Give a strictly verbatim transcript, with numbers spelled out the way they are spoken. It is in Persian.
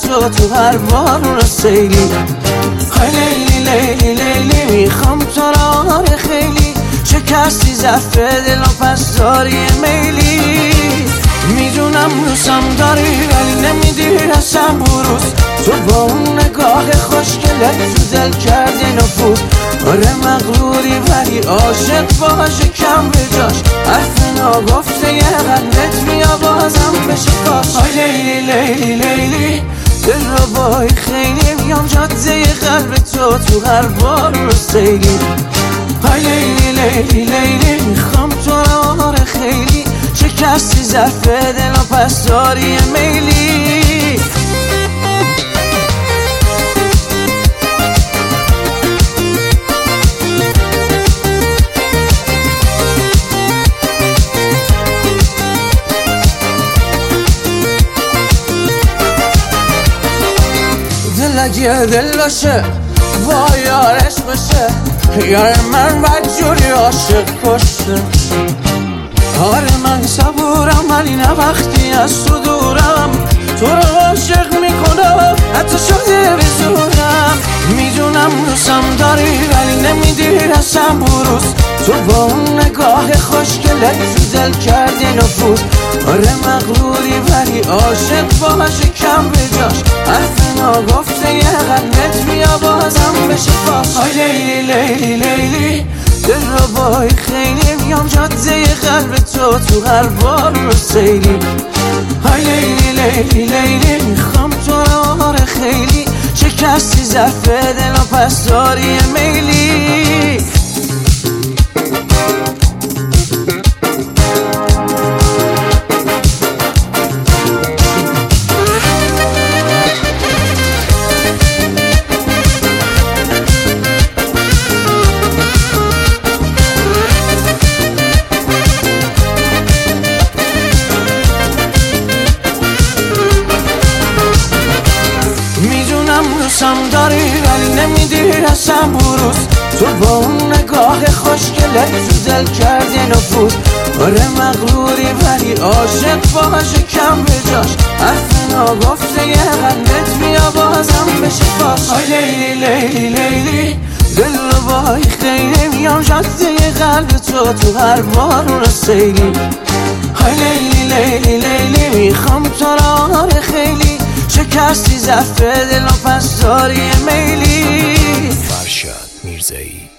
تو تو هر بارون سیلی. های لیلی لیلی لیلی میخوام تو را آره خیلی، شکستی ظرف دل و پس داری میلی. میدونم دوستم داری ولی نمیدی اصلا بروز، تو با اون نگاه خوشگلت تو دل کردی نفوذ. آره مغروری ولی عاشق باشه کم به جاش، حرف ناگفته یه قلبت بیا بازم بشه فاش. های لیلی لیلی لیلی دل رو بای خیلی، میام جاده قلب تو تو هر بار رو سیلی. های لیلی لیلی لیلی میخوام تو را آره خیلی، شکستی ظرف دل و پس داری میلی. دل اگه دل باشه با یارش باشه، یار من بدجوری عاشق کشه. آره من صبورم ولی نه وقتی از تو دورم، تو رو عاشق میکنم حتی شده بزورم. میدونم دوستم داری ولی نمیدی اصلا بروز، تو با اون نگاه خوشگلت تو دل کردی نفوذ. آره مغروری ولی عاشق باشه کم به جاش، حرف ناگفته یه قلبت بیا بازم بشه فاش. های لیلی لیلی لیلی دل رو بای خیلی، میام جاده قلب تو تو هر بار رو سیلی. های لیلی لیلی لیلی میخوام تو رو آره خیلی، شکستی ظرف دل و پس داری میلی. دوستم داری ولی نمیدی اصلا بروز، تو با اون نگاه خوشگلت تو دل کردی نفوذ. آره مغروری ولی عاشق باشه کم به جاش، حرف ناگفته یه قلبت بیا بازم بشه فاش. های لیلی لیلی لیلی دل رو بای خیلی، میام جاده قلب تو تو هر بارون سیلی. های لیلی لیلی لیلی میخوام تو را آره خیلی، شکستی ظرف دل و پس داری میلی. فرشاد میرزایی.